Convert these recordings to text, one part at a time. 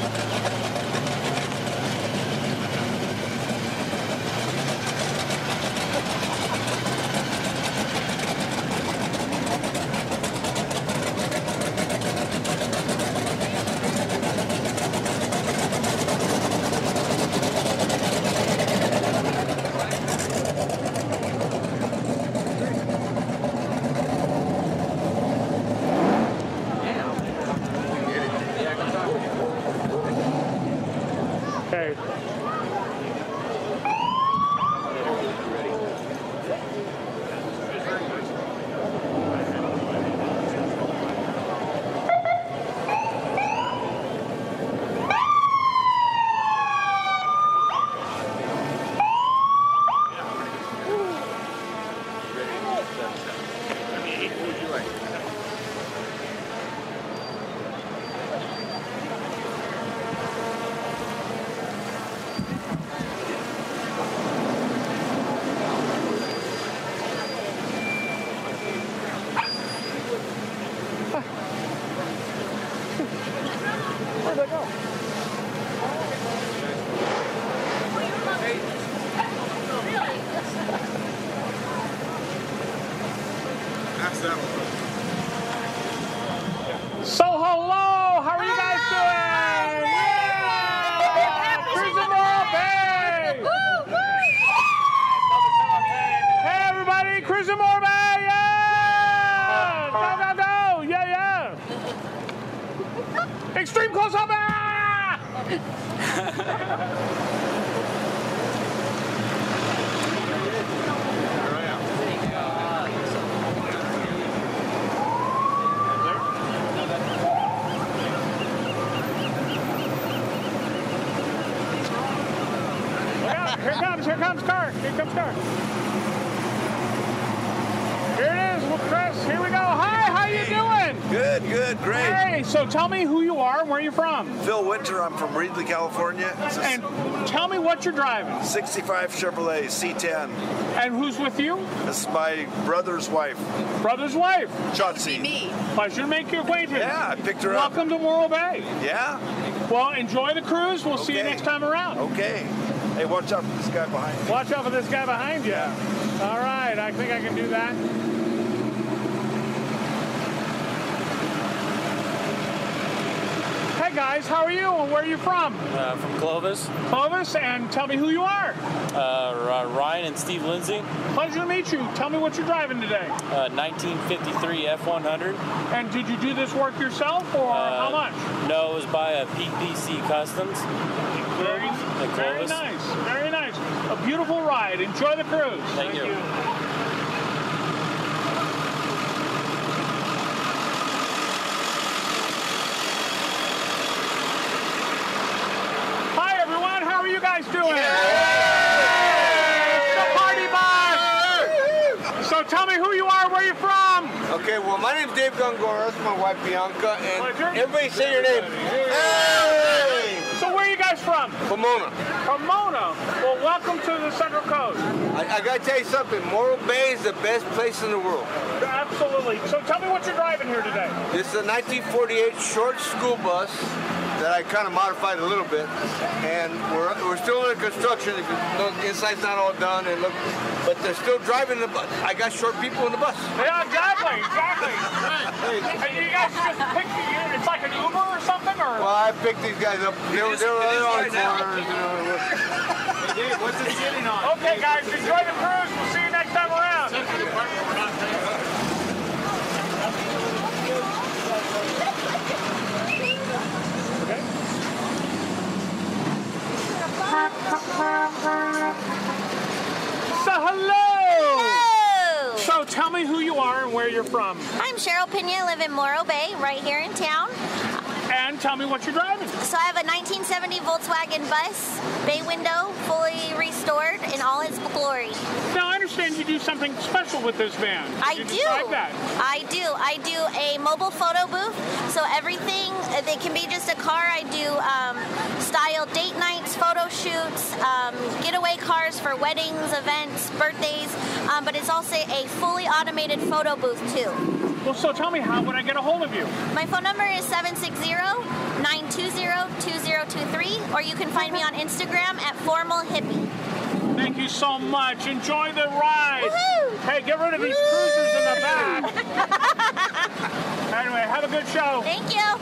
Okay. Where'd they go? So hello, how are you guys doing? Yeah! Cruising Morro Bay! Hey everybody, Cruising Morro Bay! Yeah! Go, go, go! Yeah, yeah! Extreme close-up! Ah! Here comes car. Here comes car. Here it is, Chris. Here we go. Hi, how you doing? Good, good, great. Hey, so tell me who you are and where you're from. Phil Winter, I'm from Reedley, California. And tell me what you're driving. 65 Chevrolet C10. And who's with you? This is my brother's wife. Brother's wife. Chauncey. Me. Pleasure to make your acquaintance. Yeah, I picked her up. Welcome to Morro Bay. Yeah? Well, enjoy the cruise. We'll see you next time around. Okay. Hey, watch out for this guy behind you. Watch out for this guy behind you. Yeah. All right, I think I can do that. Hey guys, how are you and where are you from? From Clovis. Clovis, and tell me who you are. Ryan and Steve Lindsay. Pleasure to meet you. Tell me what you're driving today. 1953 F100. And did you do this work yourself or how much? No, it was by a PPC Customs. Very nice, very nice. A beautiful ride. Enjoy the cruise. Thank you. Hi everyone, how are you guys doing? It's the party bus! So tell me who you are, where you're from. Okay, well, my name's Dave Gongora. That's my wife, Bianca. And Pleasure. everybody say your name. Hey! So where are you guys from? Pomona. Pomona. Well, welcome to the Central Coast. I got to tell you something. Morro Bay is the best place in the world. Absolutely. So tell me what you're driving here today. This is a 1948 short school bus that I kind of modified a little bit. And we're still under construction. The inside's not all done. And look, but they're still driving the bus. I got short people in the bus. Yeah, exactly. And you guys just picked, it's like an Uber or something? Or? Well, I picked these guys up. They were on the corners. Dave, what's it sitting on? Okay, guys, enjoy the cruise. We'll see you next time around. So, hello! Hello! So, tell me who you are and where you're from. I'm Cheryl Pena, live in Morro Bay, right here in town. And tell me what you're driving. So I have a 1970 Volkswagen bus, bay window, fully restored in all its glory. Now, I understand you do something special with this van. I You do. describe that. I do a mobile photo booth. So everything, it can be just a car. I do style date nights, photo shoots, getaway cars for weddings, events, birthdays. But it's also a fully automated photo booth too. Well, so tell me, how would I get a hold of you? My phone number is 760-920-2023, or you can find me on Instagram at Formal Hippie. Thank you so much. Enjoy the ride. Woohoo! Hey, get rid of these cruisers in the back. Anyway, have a good show. Thank you.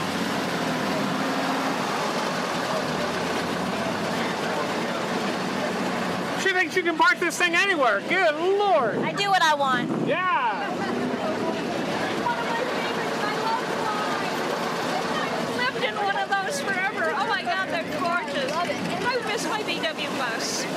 She thinks you can park this thing anywhere. Good Lord. I do what I want. Yeah. Lived in one of those forever. Oh my God, they're gorgeous. I miss my VW bus.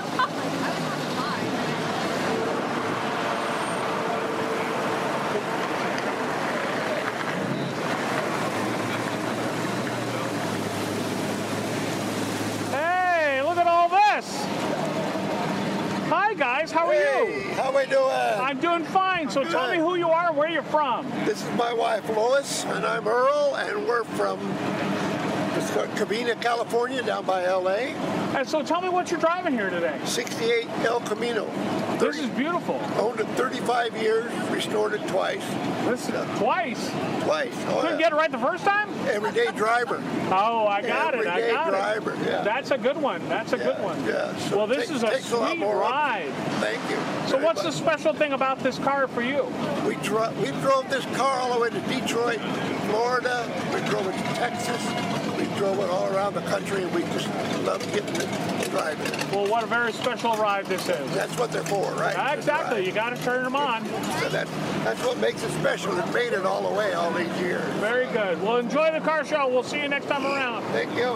Hey, look at all this. Hi guys, how are you? How we doing? I'm doing fine. So tell me who you are and where you're from. This is my wife Lois, and I'm Earl, and we're from Covina, California, down by LA. And so tell me what you're driving here today. 68 El Camino. This is beautiful. Owned it 35 years, restored it twice. This is twice. Twice. Oh, Couldn't yeah. get it right the first time? Everyday driver. Oh, I got it. I Everyday got driver, it. yeah. That's a good one. That's a good one. Yeah. So Well, this is a takes lot sweet more up. ride. Thank you. So very what's the much. special thing about this car for you? We drove this car all the way to Detroit, Florida. We drove it to Texas. We drove it all around the country, and we just love getting it, driving it. Well, what a very special ride this is. That's what they're for, right? Exactly. You got to turn them on. So that's what makes it special. It made it all the way all these years. Very good. Well, enjoy the car show. We'll see you next time around. Thank you.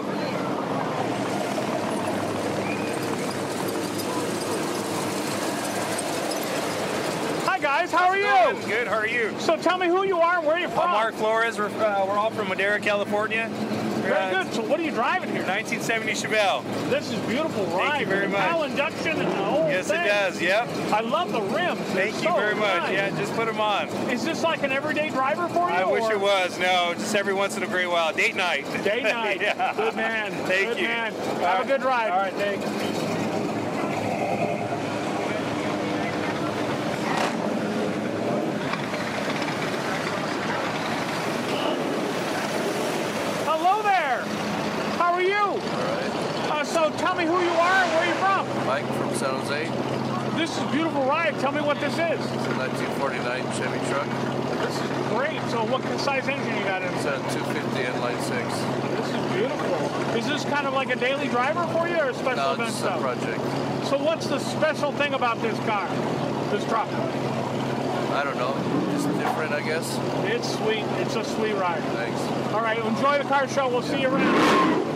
Hi, guys. How are you? Good. How are you? So tell me who you are and where you're from. I'm Mark Flores. We're all from Madera, California. Very good. So what are you driving here? 1970 Chevelle. This is beautiful ride. Thank you very much. Cowl induction and the whole Yes, thing. it does. Yep. I love the rims. They're Thank you so very much. nice. Yeah, just put them on. Is this like an everyday driver for you? I wish or? it was. No, just every once in a great while. Date night. Day night. Yeah. Good man. Thank Good you. man. All Have a right. good ride. All right, thanks. Hello there. How are you? All right. So tell me who you are and where you're from. Mike from San Jose. This is a beautiful ride. Tell me what this is. It's a 1949 Chevy truck. This is great. So what size engine you got in It's it? a 250 inline six. This is beautiful. Is this kind of like a daily driver for you or a special No, event it's a stuff? project. So what's the special thing about this car, this truck? I don't know. Just different, I guess. It's sweet. It's a sweet ride. Thanks. All right, enjoy the car show. We'll see you around.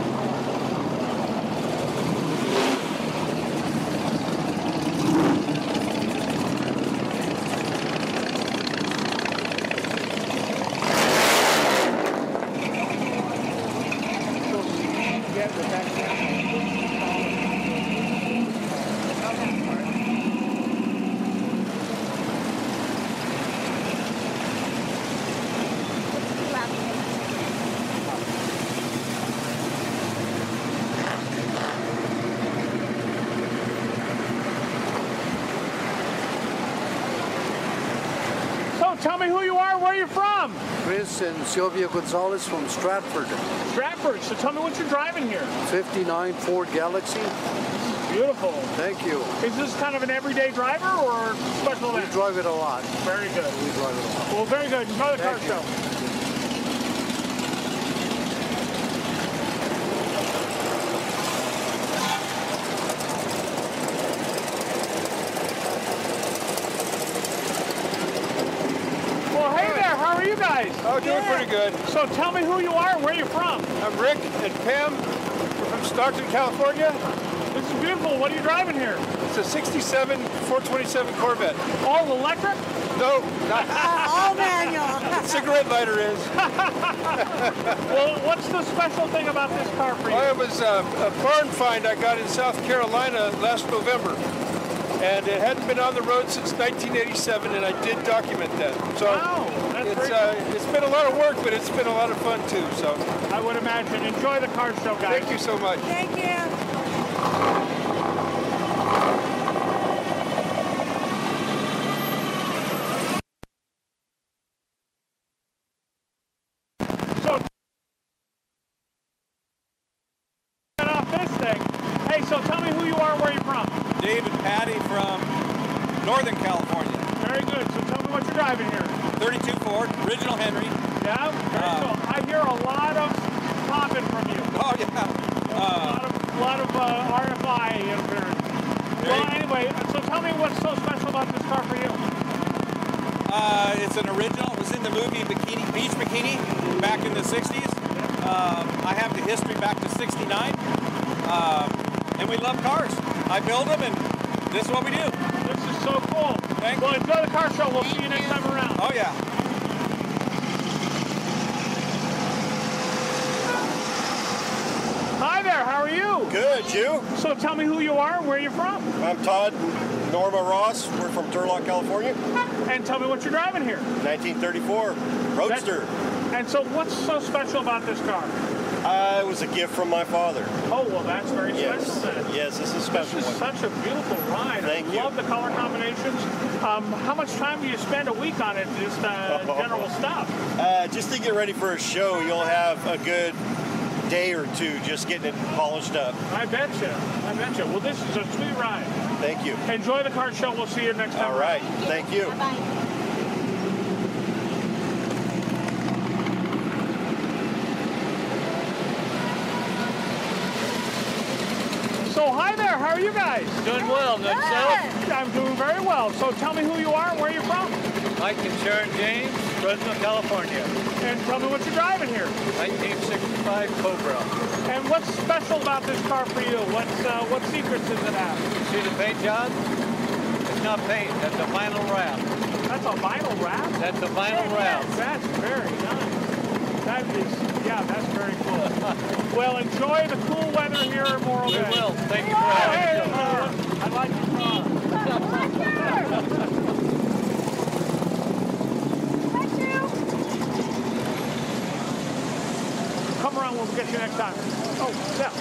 So tell me who you are, where you're from. Chris and Sylvia Gonzalez from Stratford. Stratford. So tell me what you're driving here. 59 Ford Galaxy. Beautiful. Thank you. Is this kind of an everyday driver or special We event? drive it a lot. Very good. We drive it a lot. Well, very good. Enjoy the car Thank you. show. Well, hey there. How are you guys? Oh, doing pretty good. So tell me who you are and where you're from. I'm Rick and Pam. We're from Stockton, California. This is beautiful. What are you driving here? It's a 67 427 Corvette. All electric? No, not All manual. cigarette lighter is. Well, what's the special thing about this car for you? Well, it was a barn find I got in South Carolina last November. And it hadn't been on the road since 1987, and I did document that. So Wow, that's it's, very cool. it's been a lot of work, but it's been a lot of fun too. So I would imagine. Enjoy the car show, guys. thank you so much. Thank you. Hey, so tell me who you are and where you're from. Dave and Patty from Northern California. Very good. So tell me what you're driving here. 32 Ford, original Henry. Yeah, very cool. I hear a lot of popping from you. Oh, yeah. A lot of RFI interference. Well, anyway, so tell me what's so special about this car for you. It's an original. It was in the movie Beach Bikini back in the 60s. I have the history back to 69. And we love cars. I build them, and this is what we do. This is so cool. Thank you. Well, enjoy the car show. We'll see you next time around. Oh, yeah. Hi there, how are you? Good, you? So tell me who you are and where you're from. I'm Todd Norma Ross. We're from Turlock, California. And tell me what you're driving here. 1934 Roadster. And so what's so special about this car? It was a gift from my father. Oh, well, that's very special then. Yes, this is a special This is one. such a beautiful ride. Thank you. I love the color combinations. How much time do you spend a week on it, just general stuff? Just to get ready for a show, you'll have a good day or two just getting it polished up. I betcha. I betcha. Well, this is a sweet ride. Thank you. Enjoy the car show. We'll see you next time. All right. Thank you. Bye. So hi there, how are you guys? Doing well, yourself? I'm doing very well. So tell me who you are and where you're from. Mike and Sharon James, Fresno, California. And tell me what you're driving here. 1965 Cobra. And what's special about this car for you? What secrets does it have? See the paint job? It's not paint, that's a vinyl wrap. That's a vinyl wrap? That's a vinyl wrap. That's very nice. That is, yeah, that's very cool. Well, enjoy the cool weather here in Morro Bay. We will. Thank you for having us. I like your car. Come around, we'll get you next time. Oh, yeah.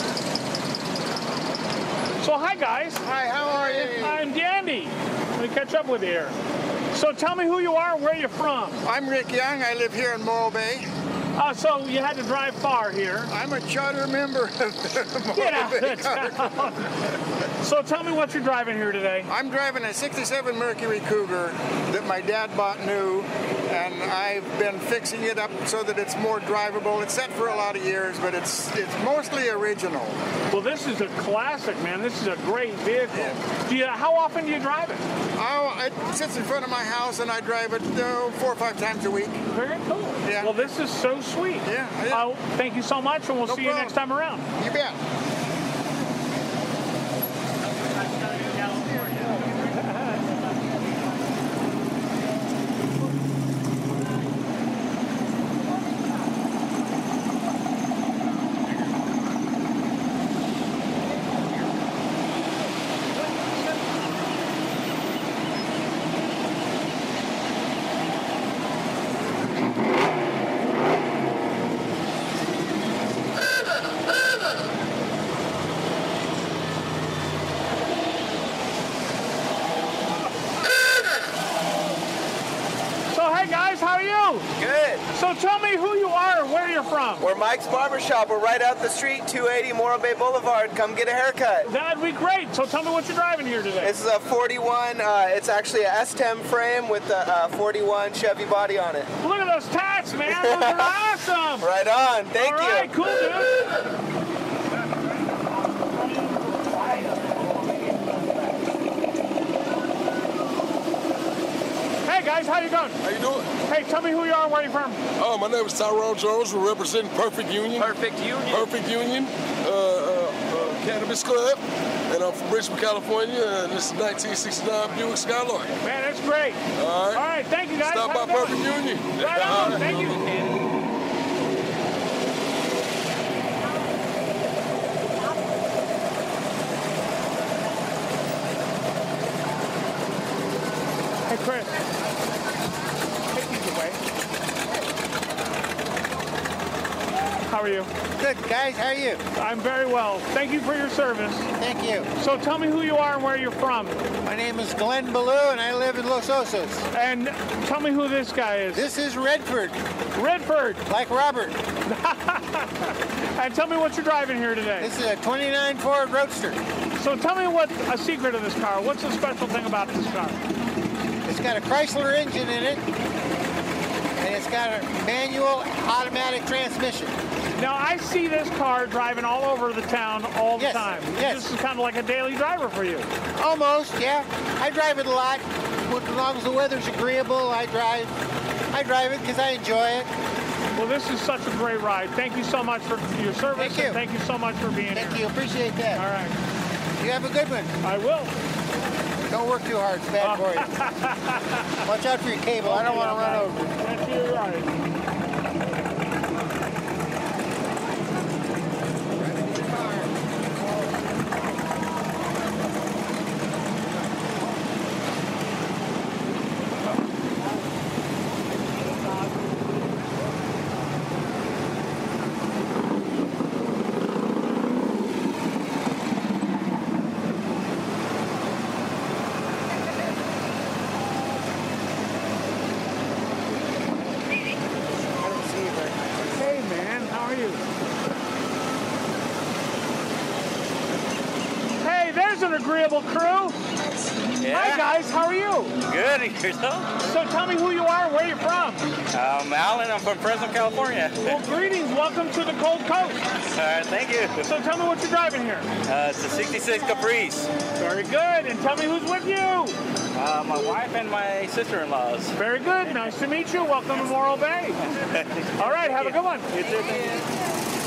So, hi, guys. Hi, how are you? I'm Dandy. Let me catch up with you here. So, tell me who you are and where you're from. I'm Rick Young. I live here in Morro Bay. So you had to drive far here. I'm a charter member of the Morro Get out Bay of town. So tell me what you're driving here today. I'm driving a 67 Mercury Cougar that my dad bought new, and I've been fixing it up so that it's more drivable. It's set for a lot of years, but it's mostly original. Well, this is a classic, man. This is a great vehicle. Yeah. How often do you drive it? Oh, it sits in front of my house, and I drive it 4 or 5 times a week. Very cool. Yeah. Well, this is so sweet. Yeah. Thank you so much, and we'll see you next time around. You bet. Good. So tell me who you are and where you're from. We're Mike's Barbershop. We're right out the street, 280 Morro Bay Boulevard. Come get a haircut. That'd be great. So tell me what you're driving here today. This is a 41. It's actually a S10 frame with a 41 Chevy body on it. Look at those tats, man. Those are awesome. Right on. Thank you. All right, cool, dude. Hey guys, how you doing? How you doing? Hey, tell me who you are and where you're from. Oh, my name is Tyrone Jones. We're representing Perfect Union. Perfect Union. Perfect Union Cannabis Club. And I'm from Richmond, California, and this is 1969 Buick Skylark. Man, that's great. All right. All right, thank you guys. Stop by Perfect Union. Right on, thank you. Hey, Chris. Take these away. How are you? Good, guys. How are you? I'm very well. Thank you for your service. Thank you. So tell me who you are and where you're from. My name is Glenn Ballou, and I live in Los Osos. And tell me who this guy is. This is Redford. Redford. Like Robert. And tell me what you're driving here today. This is a 29 Ford Roadster. So tell me what a secret of this car. What's the special thing about this car? It's got a Chrysler engine in it, and it's got a manual automatic transmission. Now, I see this car driving all over the town all the time. Yes. This is kind of like a daily driver for you. Almost, yeah. I drive it a lot. As long as the weather's agreeable, I drive it because I enjoy it. Well, this is such a great ride. Thank you so much for your service. Thank you. And thank you so much for being here. Thank you. Appreciate that. All right. You have a good one. I will. Don't work too hard. It's bad for you. Watch out for your cable. I don't want to run over. That's you, right. Agreeable crew. Yeah. Hi guys, how are you? Good, and yourself? So tell me who you are and where you're from. I'm Alan, I'm from Fresno, California. Well, greetings, welcome to the Cold Coast. All right, thank you. So tell me what you're driving here. It's a 66 Caprice. Very good, and tell me who's with you. My wife and my sister-in-laws. Very good, nice to meet you. Welcome to Morro Bay. All right, have a good one. You too, thank you.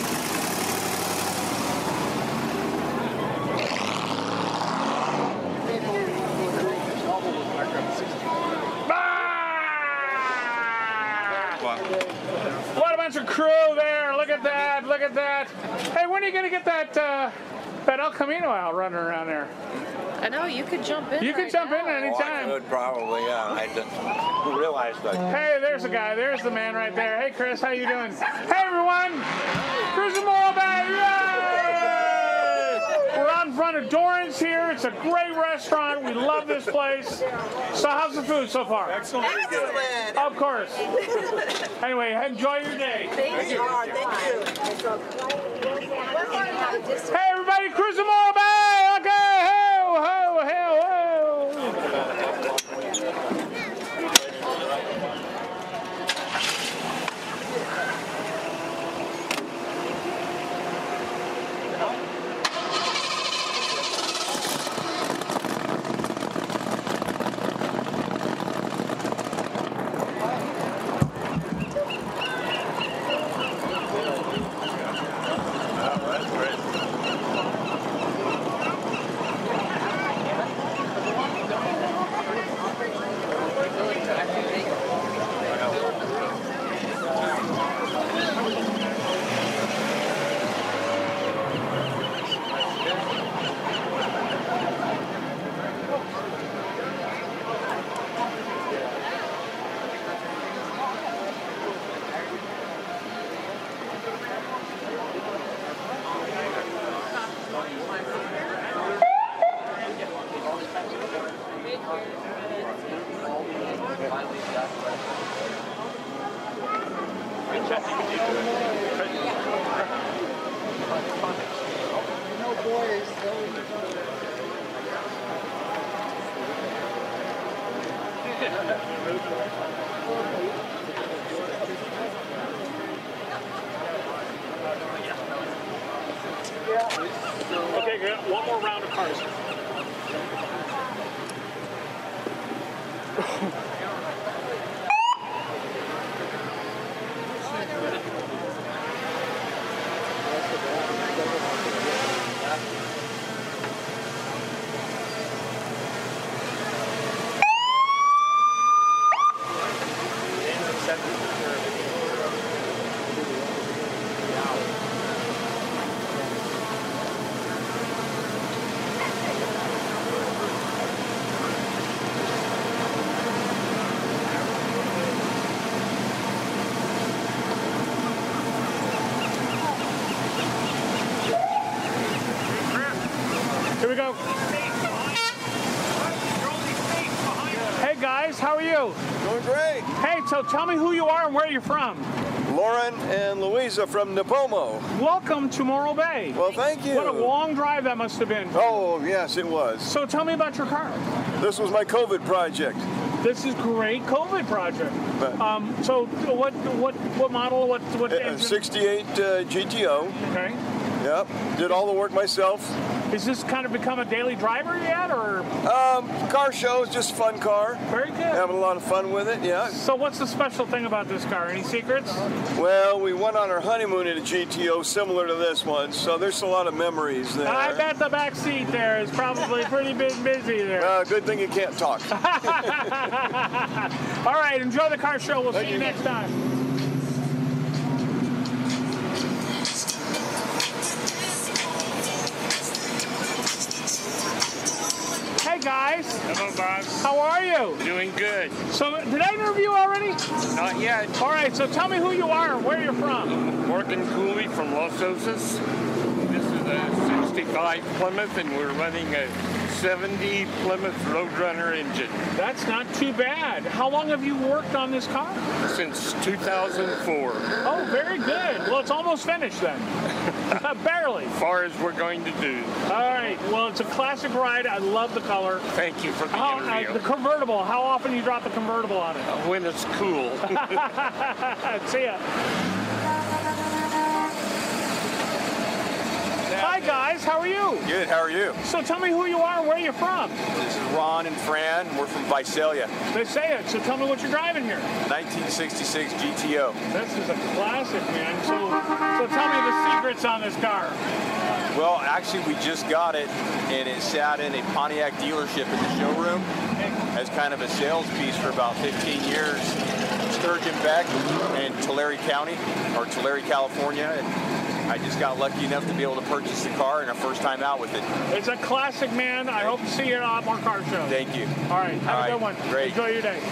What a bunch of crew there. Look at that. Look at that. Hey, when are you going to get that El Camino out running around there? I know, you could jump in. You could jump in anytime. I could probably, yeah. I didn't realize that. Hey, there's a guy. There's the man right there. Hey, Chris, how you doing? Hey, everyone. Cruising Morro Bay. Yay! We're out in front of Doran's here. It's a great restaurant. We love this place. So how's the food so far? Excellent. Of course. Anyway, enjoy your day. Thank you. Hey, everybody, cruising Morro Bay. Okay, ho, ho, ho, ho. Okay, good. One more round of cars. Here we go. Hey guys, how are you? Doing great. Hey, so tell me who you are and where you're from. Lauren and Louisa from Napomo. Welcome to Morro Bay. Well, thank you. What a long drive that must have been. Oh, yes, it was. So tell me about your car. This was my COVID project. This is great COVID project. So what model? What engine? 68 GTO. Okay. Yep. Did all the work myself. Is this kind of become a daily driver yet, or? Car show is just a fun car. Very good. Having a lot of fun with it, yeah. So what's the special thing about this car? Any secrets? Well, we went on our honeymoon in a GTO similar to this one, so there's a lot of memories there. I bet the back seat there is probably pretty busy there. Good thing you can't talk. All right, enjoy the car show. We'll see you next time. Hey guys. Hello, boss. How are you? Doing good. So, did I interview already? Not yet. All right, so tell me who you are and where you're from. Morgan Cooley from Los Osos. This is a 65 Plymouth, and we're running a 70 Plymouth Roadrunner engine. That's not too bad. How long have you worked on this car? Since 2004. Oh, very good. Well, it's almost finished then. Barely. As far as we're going to do. All right. Well, it's a classic ride. I love the color. Thank you for the interview. The convertible. How often do you drop the convertible on it? When it's cool. See ya. Hi guys, how are you? Good, how are you? So tell me who you are and where you're from. This is Ron and Fran, we're from Visalia. They say it, so tell me what you're driving here. 1966 GTO. This is a classic, man. So tell me the secrets on this car. Well, actually we just got it, and it sat in a Pontiac dealership in the showroom as kind of a sales piece for about 15 years. Sturgeon Beck in Tulare County, or Tulare, California. And I just got lucky enough to be able to purchase the car and our first time out with it. It's a classic, man. I hope to see you at a lot more car shows. Thank you. All right, have a good one. Great. Enjoy your day.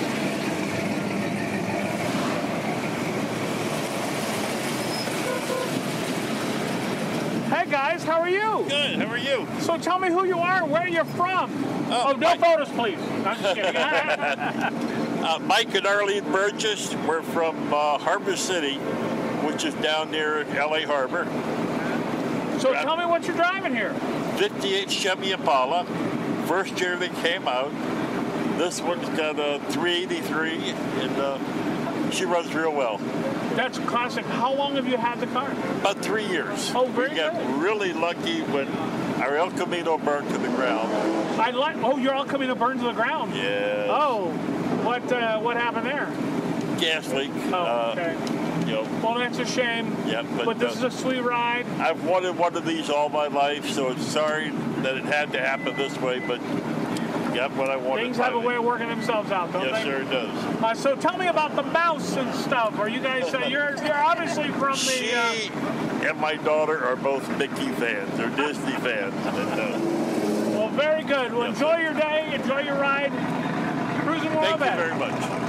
Hey guys, how are you? Good, how are you? So tell me who you are and where you're from. Oh, no photos, please. I'm just kidding. Mike and Arlene Burgess. We're from Harbor City, which is down near LA Harbor. So tell me what you're driving here. 58 Chevy Impala. First year they came out. This one's got a 383, and she runs real well. That's classic. How long have you had the car? About 3 years. Oh, very good. We got really lucky when our El Camino burned to the ground. Your El Camino burned to the ground? Yeah. Oh, what happened there? Gas leak. Oh, okay. Well, that's a shame. Yeah, but this is a sweet ride. I've wanted one of these all my life, so it's sorry that it had to happen this way, but got what I wanted. Things have a way of working themselves out, don't they? Yes, sir, it does. So tell me about the mouse and stuff. Are you guys? You're obviously from the. She and my daughter are both Mickey fans. They're Disney fans. Well, very good. Well, enjoy your day. Enjoy your ride. Cruising Morro Bay. Thank you very much.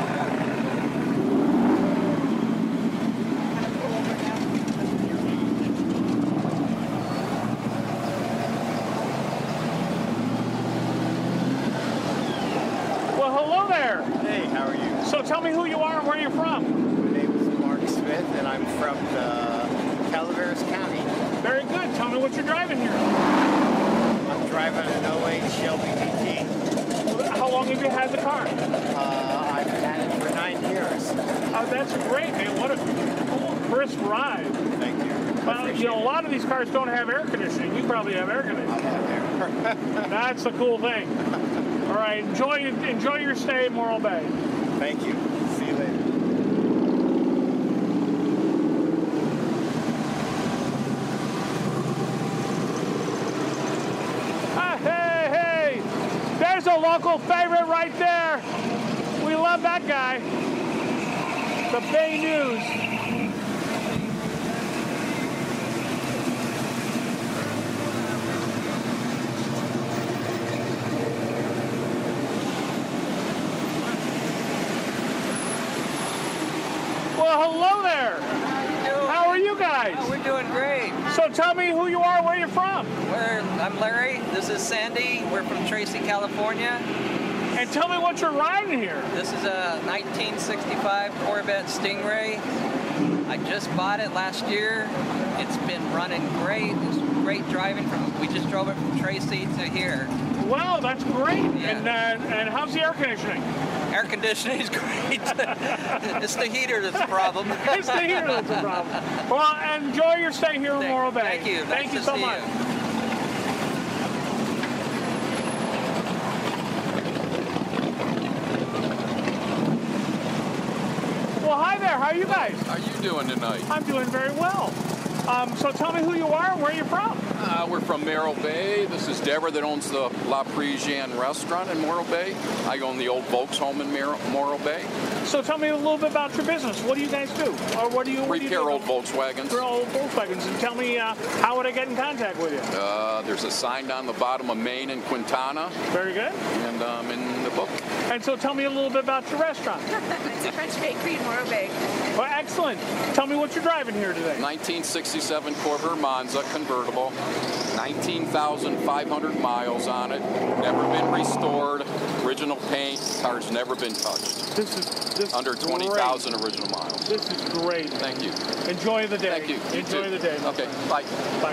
Hello there. Hey, how are you? So tell me who you are and where you're from. My name is Mark Smith, and I'm from Calaveras County. Very good. Tell me what you're driving here. I'm driving an 08 Shelby GT. How long have you had the car? I've had it for 9 years. Oh, that's great, man. What a cool, crisp ride. Thank you. Well, a lot of these cars don't have air conditioning. You probably have air conditioning. That's the cool thing. All right, enjoy your stay in Morro Bay. Thank you. See you later. Hey, there's a local favorite right there. We love that guy. The Bay News. Well, hello there. How are you guys? Oh, we're doing great. So tell me who you are, where you're from. I'm Larry. This is Sandy. We're from Tracy, California. And tell me what you're riding here. This is a 1965 Corvette Stingray. I just bought it last year. It's been running great. It's great driving. We just drove it from Tracy to here. Wow, that's great. Yeah. And how's the air conditioning? Air conditioning is great. It's the heater that's the problem. It's the heater that's the problem. Well, enjoy your stay here in Morro Bay. Thank you. Thank you so much. Well, hi there. How are you guys? How are you doing tonight? I'm doing very well. So tell me who you are and where you're from. We're from Morro Bay. This is Deborah that owns the La Parisienne restaurant in Morro Bay. I own the old Volks home in Morro Bay. So tell me a little bit about your business. What do you guys do? Or what do you repair old Volkswagens. Repair old Volkswagens. And tell me, how would I get in contact with you? There's a sign down the bottom of Main and Quintana. Very good. And in the book. And so tell me a little bit about your restaurant. It's a French bakery in Morro Bay. Well, excellent. Tell me what you're driving here today. 1967 Corvair Monza convertible. 19,500 miles on it. Never been restored. Original paint. Car's never been touched. This is under 20,000 original miles. This is great. Thank you. Enjoy the day. Thank you. Enjoy the day. Okay. Bye. Bye.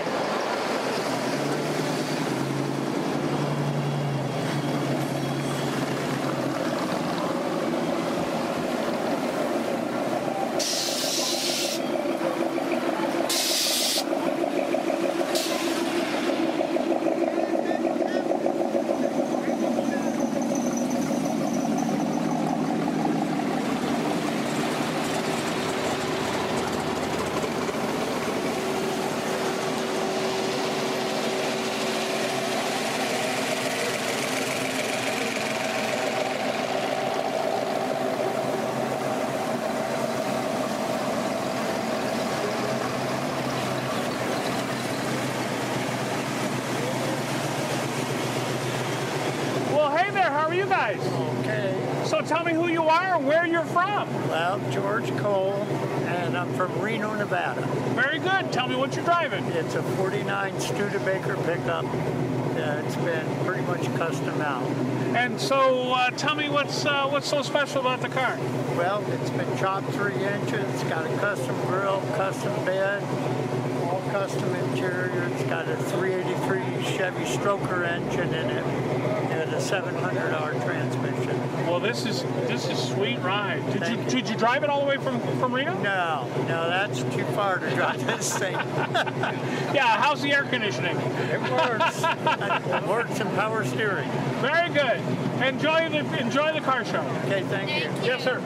How are you guys? Okay. So tell me who you are and where you're from. Well, George Cole, and I'm from Reno, Nevada. Very good. Tell me what you're driving. It's a 49 Studebaker pickup. It's been pretty much custom out. And so tell me what's so special about the car? Well, it's been chopped 3 inches. It's got a custom grill, custom bed, all custom interior. It's got a 383 Chevy Stroker engine in it. And a 700R transmission. Well, this is sweet ride. Did you drive it all the way from Reno? No, that's too far to drive this thing. Yeah, how's the air conditioning? It works. It works in power steering. Very good. Enjoy the car show. Okay, thank you. Yes, sir.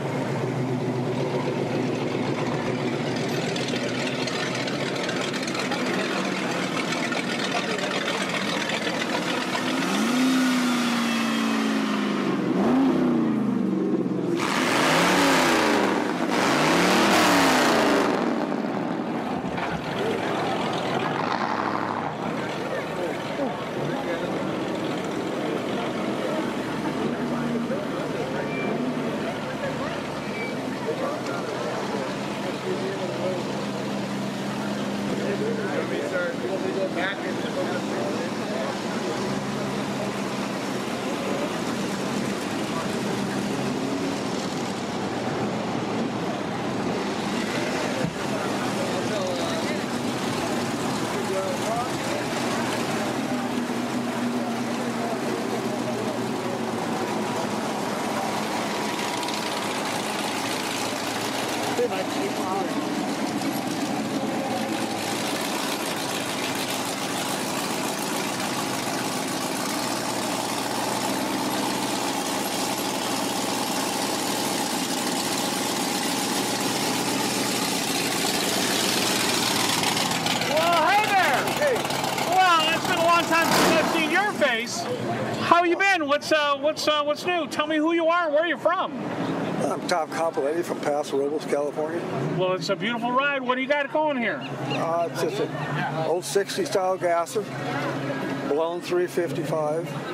How you been? What's new? Tell me who you are and where you're from. I'm Tom Compaletti from Paso Robles, California. Well, it's a beautiful ride. What do you got going here? It's just an old 60 style gasser, blown 355.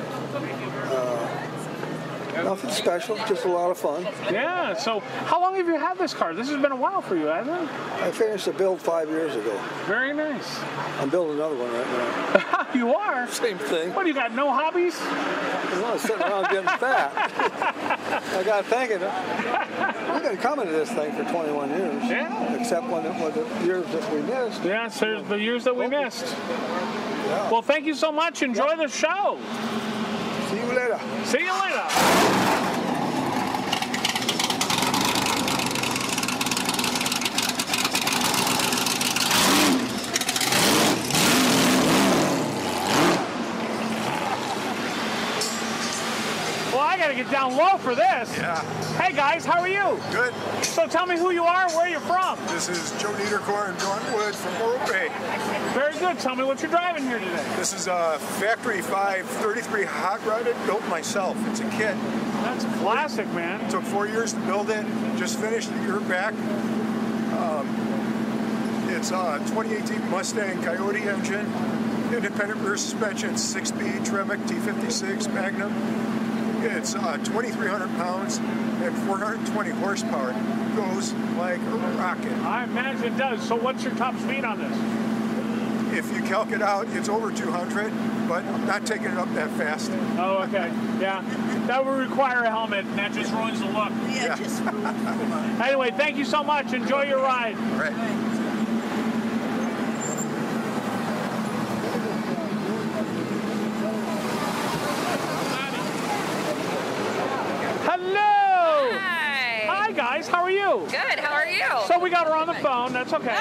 Nothing special, just a lot of fun. Yeah, so how long have you had this car? This has been a while for you, hasn't it? I finished the build 5 years ago. Very nice. I'm building another one right now. You are? Same thing. What, you got no hobbies? I'm sitting around getting fat. I got thinking, we've been coming to this thing for 21 years. Yeah. Except when it was the years that we missed. Yeah, so the years that we missed. Yeah. Well, thank you so much. Enjoy the show. See you later. See you later. I gotta get down low for this. Yeah. Hey guys, how are you? Good. So tell me who you are and where you're from. This is Joe Niederkorn and Dawn Wood from Morro Bay. Very good. Tell me what you're driving here today. This is a Factory 533 hot rodded, built myself. It's a kit. That's classic, man. It took 4 years to build it. Just finished a year back. It's a 2018 Mustang Coyote engine, independent rear suspension, 6-speed Tremec T56 Magnum. It's 2,300 pounds and 420 horsepower. Goes like a rocket. I imagine it does. So what's your top speed on this? If you calc it out, it's over 200, but I'm not taking it up that fast. Oh, okay. Yeah. That would require a helmet, and that just ruins the look. Yeah. Anyway, thank you so much. Enjoy your ride. All right. Hi guys, how are you? Good, how are you? So we got her on the phone, that's okay.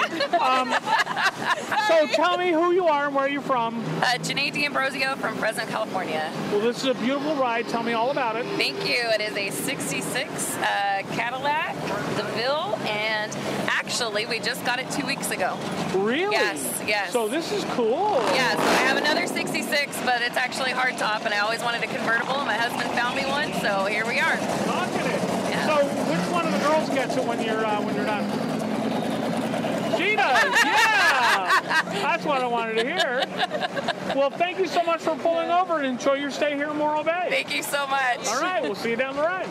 So tell me who you are and where you're from. Janae D'Ambrosio from Fresno, California. Well, this is a beautiful ride. Tell me all about it. Thank you. It is a 66 Cadillac DeVille, and actually we just got it 2 weeks ago. Really? Yes. So this is cool. Yeah, so I have another 66, but it's actually hardtop, and I always wanted a convertible. My husband found me one, so here we are. Look at it. Yeah. So which one of the girls gets it when you're done? She does, yeah! That's what I wanted to hear. Well, thank you so much for pulling over and enjoy your stay here in Morro Bay. Thank you so much. All right, we'll see you down the road.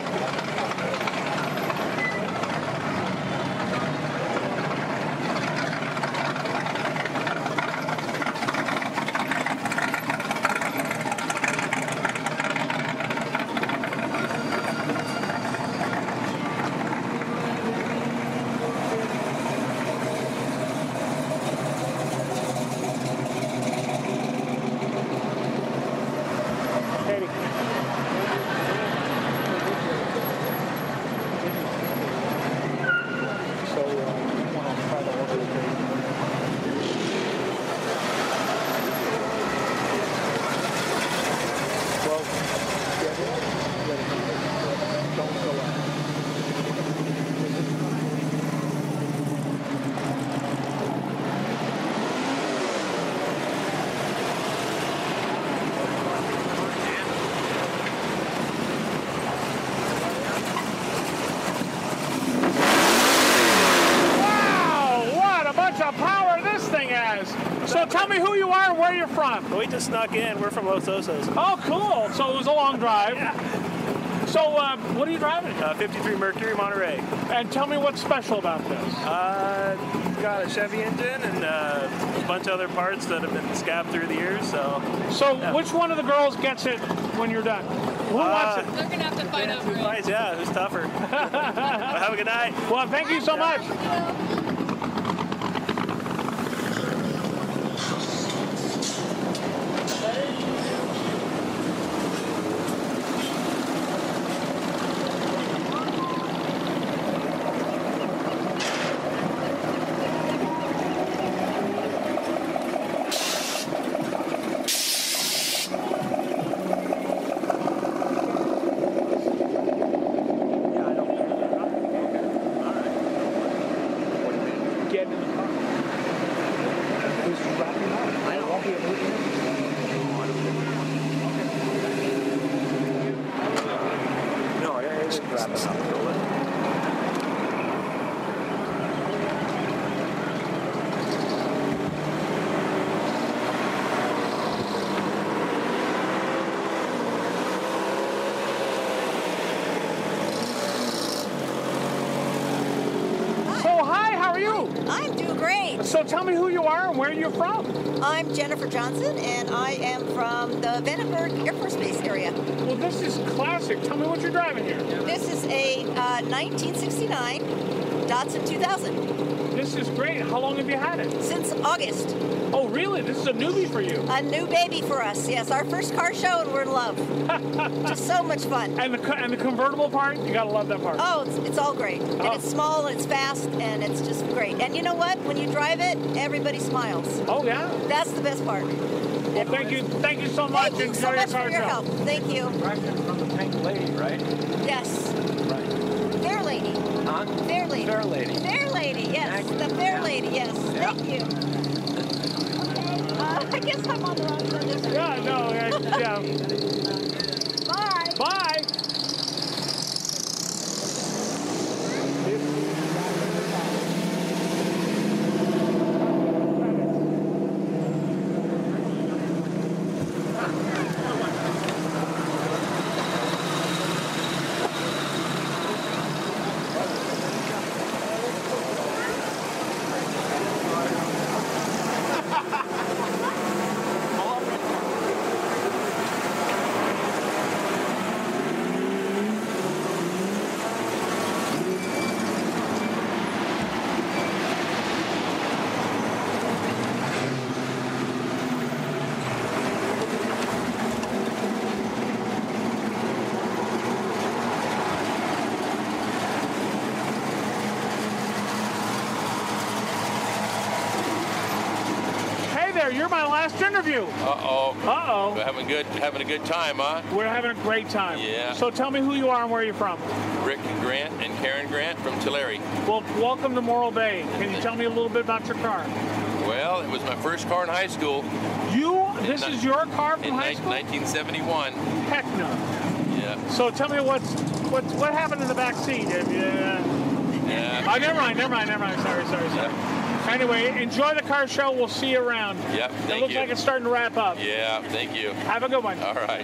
So tell me who you are and where you're from. We just snuck in. We're from Los Osos. Oh, cool. So it was a long drive. Yeah. So what are you driving? 53 Mercury Monterey. And tell me what's special about this. Got a Chevy engine and a bunch of other parts that have been scabbed through the years. So yeah. Which one of the girls gets it when you're done? Who wants it? They're going to have to fight over it. Yeah, who's tougher? Well, have a good night. Well, thank you so much. I'm doing Great. So tell me who you are and where you're from. I'm Jennifer Johnson, and I am from the Vandenberg Air Force Base area. Well, this is classic. Tell me what you're driving here. This is a 1969 Datsun 2000. This is great. How long have you had it? Since August. Oh, really? This is a newbie for you. A new baby for us, yes. Our first car show, and we're in love. Just so much fun. And the convertible part, you gotta love that part. Oh, it's all great. And it's small, and it's fast, and it's just great. And you know what? When you drive it, everybody smiles. Oh, yeah? That's the best part. Well, thank you so much. Thank you so much for your help. Thank you. From the Pink Lady, right? Yes. Right. Fair Lady. Huh? Fair Lady. Fair Lady. Fair Lady, yes. The Fair Lady, yes. Yeah. Thank you. I guess I'm on the wrong side of this. Yeah, no, yeah. Bye. Bye. You're my last interview. Uh-oh. Uh-oh. We're having a good time, huh? We're having a great time. Yeah. So tell me who you are and where you're from. Rick Grant and Karen Grant from Tulare. Well, welcome to Morro Bay. Can you tell me a little bit about your car? Well, it was my first car in high school. This is your car from high school? 1971. Heck no. Yeah. So tell me what happened in the back seat? Yeah. Oh, never mind. Sorry. Yeah. Anyway, enjoy the car show. We'll see you around. Yep, thank you. It looks like it's starting to wrap up. Yeah, thank you. Have a good one. All right.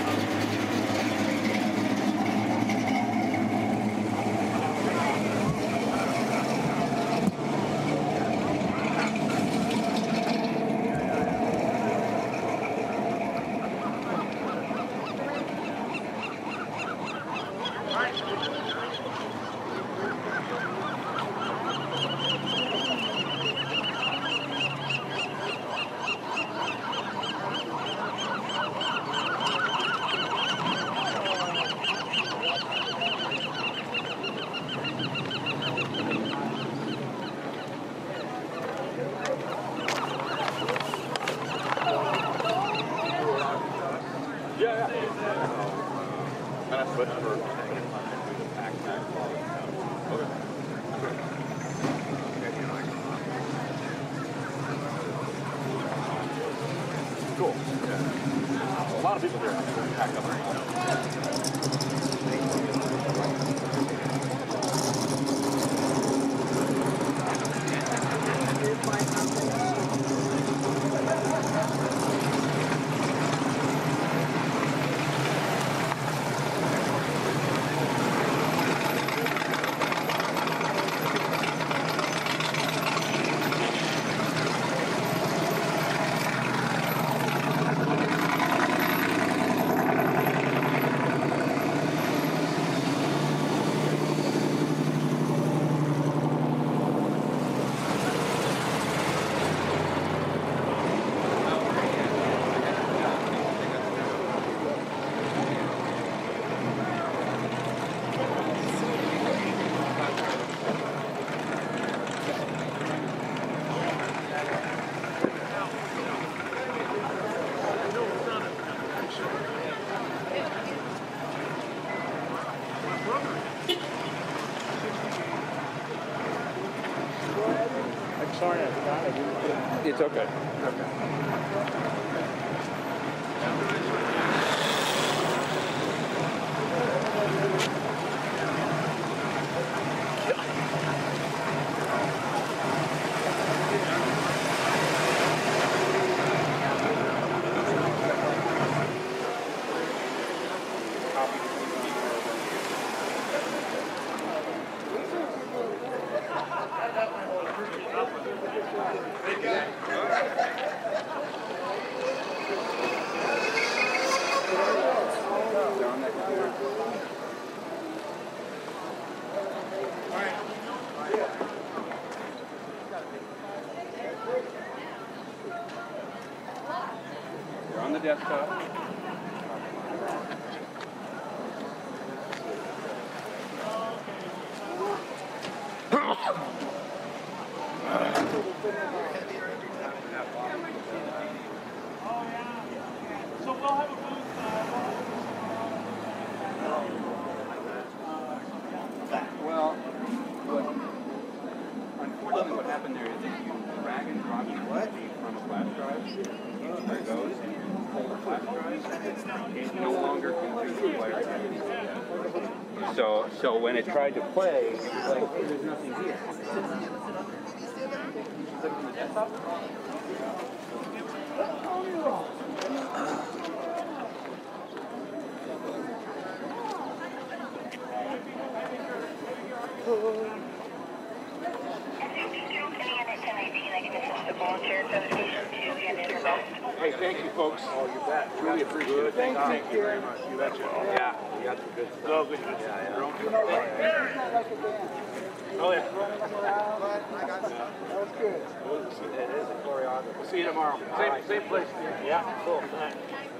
Cool. Yeah. A lot of people here packed up right Sorry, I forgot. It's okay. desktop. So we'll have a booth. Well, unfortunately what happened there is if you drag and drop your USB from a flash drive, where it goes, and you pull the flash drive, it no longer can reach the player. So when it tried to play, it was like, hey, there's nothing here. Click on the desktop. Hey, thank you, folks. Oh, you bet. Really appreciate it. Thank you very much. You betcha. Yeah, you got some good stuff. Oh, good. Yeah. Oh, yeah. That was good. It is a choreography. We'll see you tomorrow. Same place. Yeah, cool. Thanks.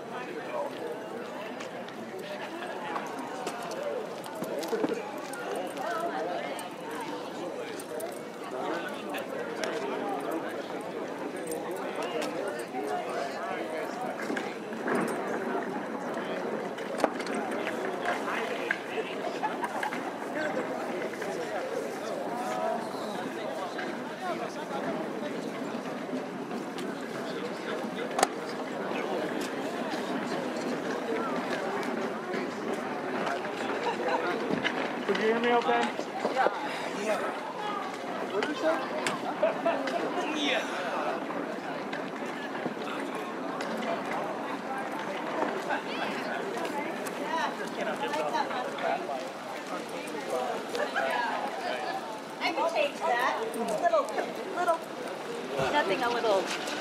Can you hear me okay? Yeah. What did you say? Yeah. I can change that. Little, nothing, a little,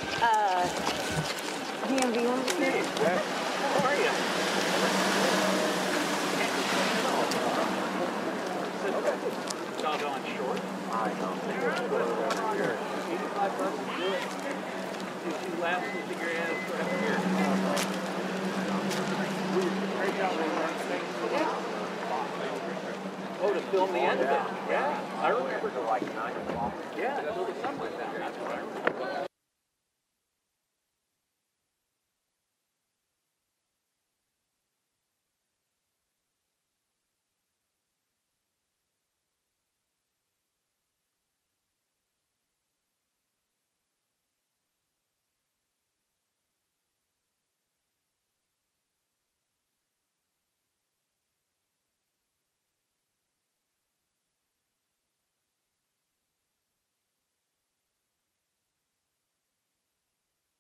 DMV one. How are you? Doggone short. I know. $85 do it. Did you last figure it out for here? Oh, to film the end of it. Yeah. I remember to like 9 o'clock. Yeah, so the sun went down. That's what I remember.